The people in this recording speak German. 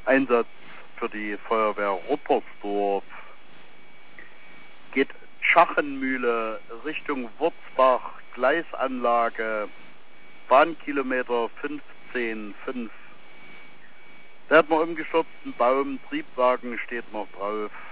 Einsatz für die Feuerwehr Ruppersdorf. Geht Schachenmühle Richtung Wurzbach, Gleisanlage, Bahnkilometer 15,5. Da hat man umgestürzten Baum, Triebwagen steht noch drauf.